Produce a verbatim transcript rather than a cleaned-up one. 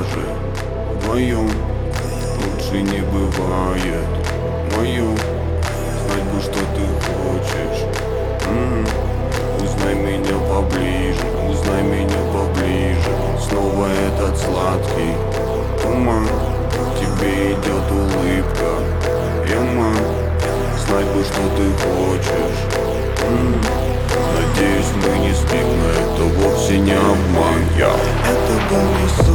похожи. Вдвоем лучше не бывает. Моем знать бы, что ты хочешь. М-м. Узнай меня поближе, узнай меня поближе. Снова этот сладкий туман. Тебе идет улыбка, Эма. Знать бы, что ты хочешь. М-м. Надеюсь, мы не спим, но это вовсе не обман. Я. Это был не